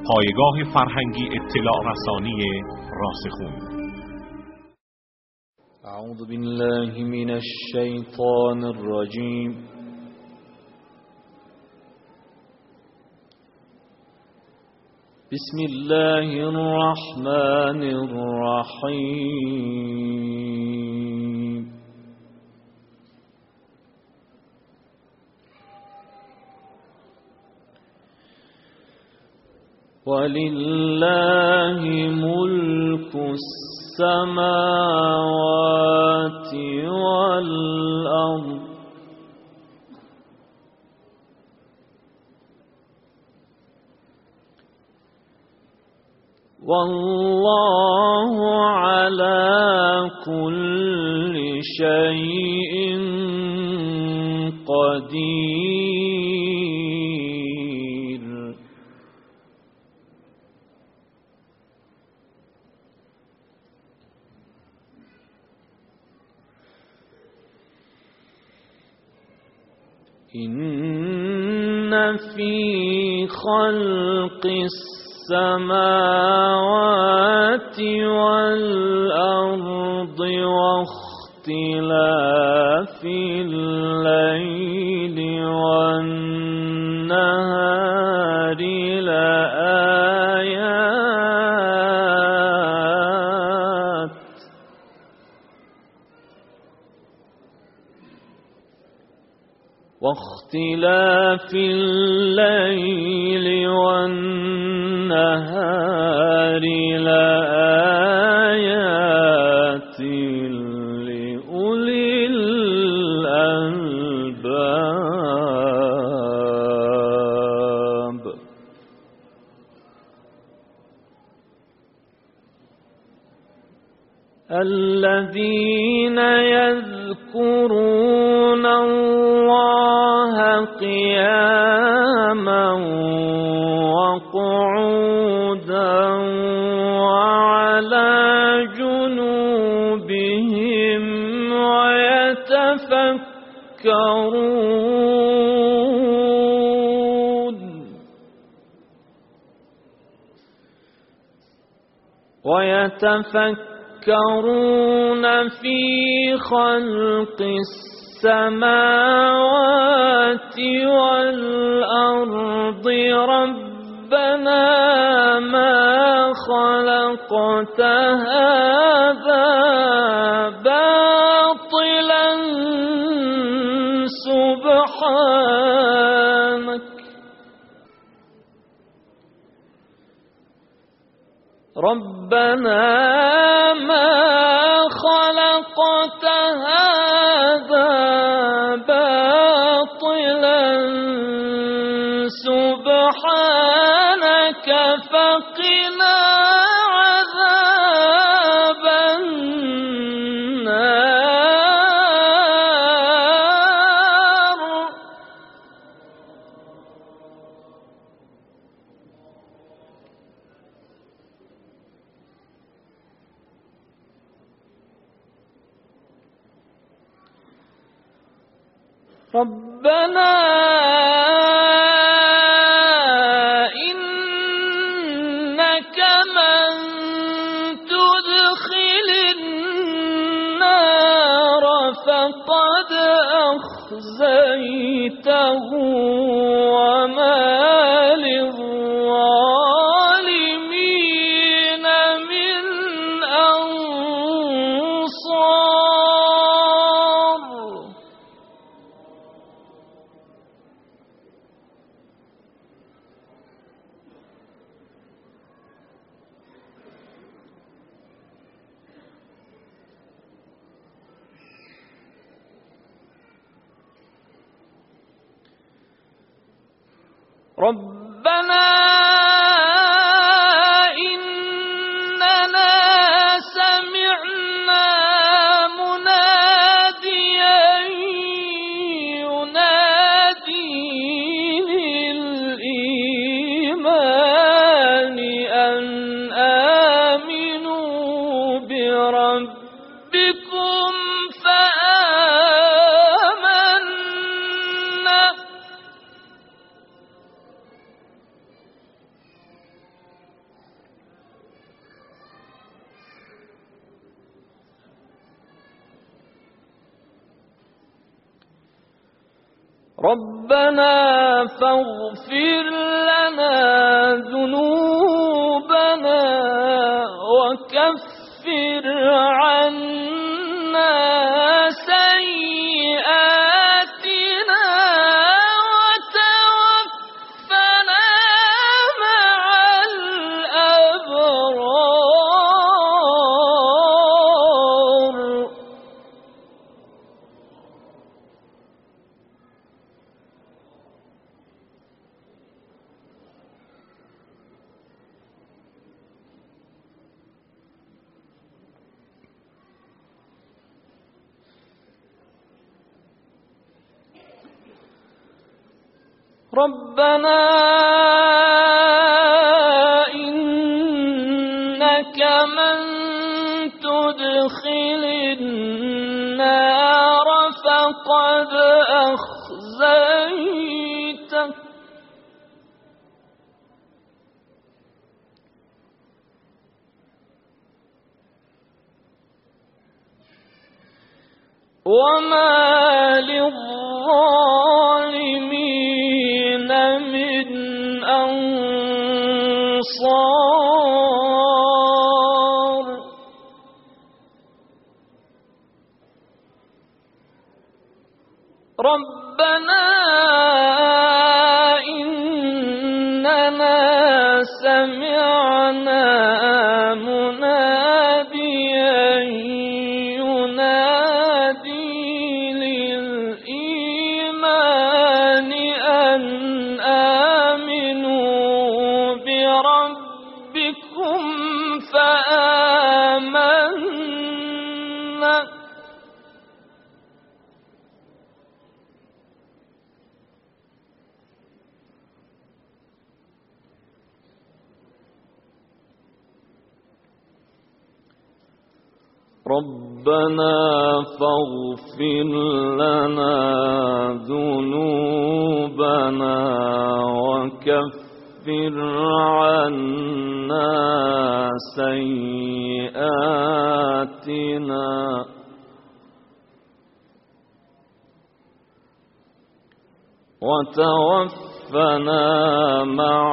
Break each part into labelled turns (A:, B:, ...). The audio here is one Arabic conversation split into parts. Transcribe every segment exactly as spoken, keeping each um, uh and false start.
A: پایگاه فرهنگی اطلاع رسانی راسخون.
B: اعوذ بالله من الشیطان الرجیم. بسم الله الرحمن الرحیم. ولله ملك السماوات والأرض والله على كل شيء قدير. إن في خلق السماوات والأرض واختلاف الليل والنهار لآيات واختلاف الليل والنهار لآيات لأولي الألباب. الذين يذكرون الله قياما وقعودا وعلى جنوبهم ويتفكرون ويتفكرون في خلق السماوات والأرض ربنا ما خلقت هذا باطلا سبحانك ربنا ما خلقت هذا باطلا سبحانك فقنا عذاب النار. ربنا إنك من تدخل النار فقد أخزيته وما للظالمين من أنصار. ربنا إننا سمعنا مناديا ينادي للإيمان أن آمنوا بربكم فآمنا ربنا فاغفر لنا ذنوبنا وكفر عنا سيئاتنا وتوفنا مع الأبرار. ربنا إنك من تدخل النار فقد أخزيته وما للظالمين من أنصار. ربنا إننا سمعنا مناديا ينادي للإيمان أن آمنوا بربكم فآمنا. ربنا فاغفر لنا ذنوبنا وكفر عنا سيئاتنا وتوفنا مع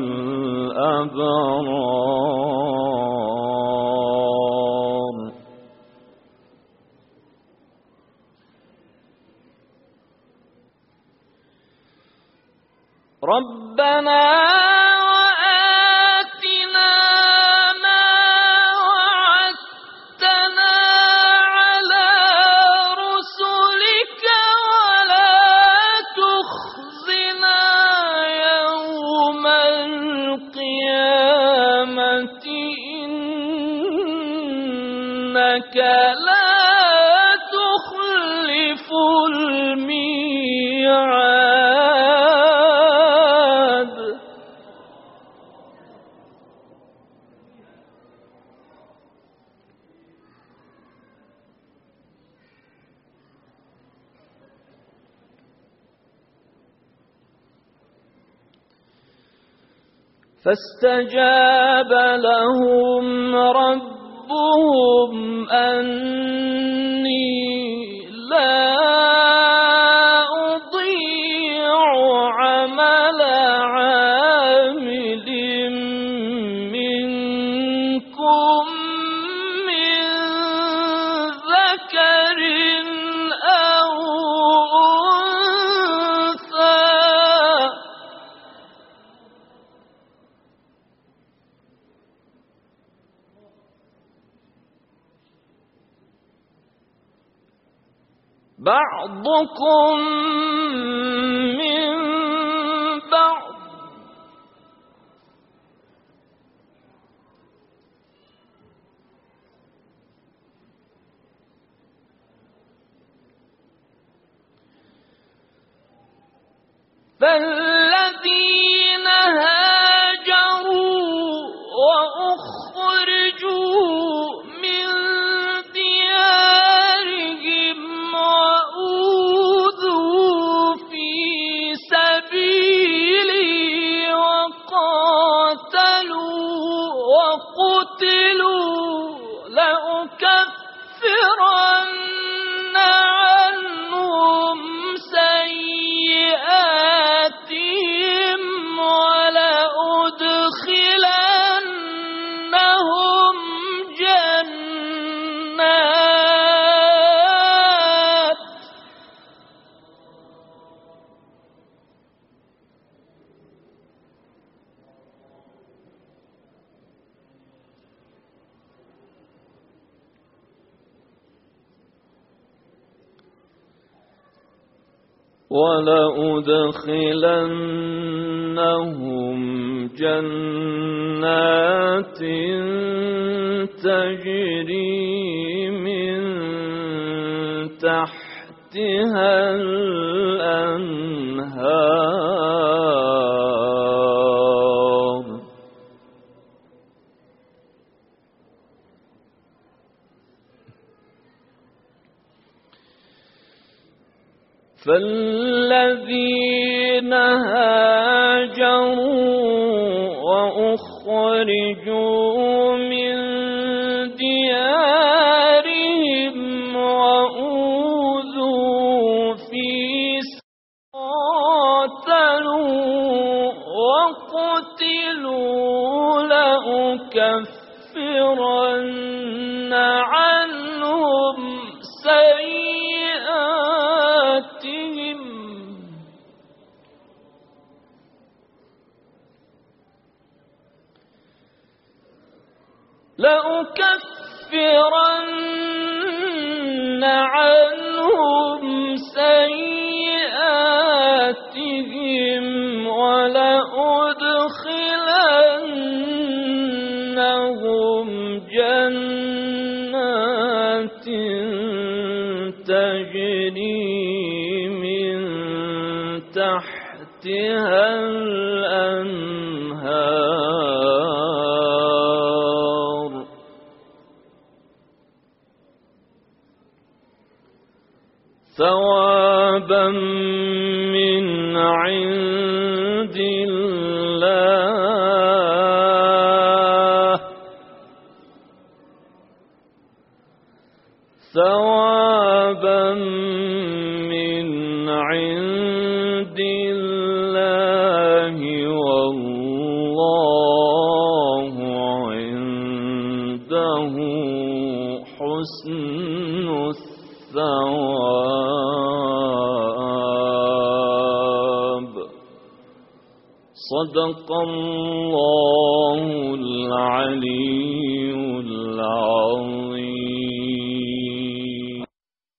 B: الأبرار. ربنا وآتنا ما وعدتنا على رسلك ولا تخزنا يوم القيامة إنك لا تخلف الميعاد. فاستجاب لهم ربهم أني لا أضيع عمل عامل منكم من ذكر أو أنثى بعضكم من بعض فالذين هاجروا وأخرجوا من ديارهم وأوذوا في سبيلي وقاتلوا وقتلوا لأكفرن عنهم سيئاتهم
C: ولأدخلنهم جنات تجري من تحتها الأنهار فالذين هاجروا وأخرجوا من ديارهم وأوذوا في قاتلوا وقتلوا لأكفرن عنهم سيئاتهم لأكفرن عنهم سيئاتهم ولأدخلنهم جنات تجري من تحتها الأنهار ثوابا من عند الله ثوابا من عند الله والله عنده حسن الثواب. صدق الله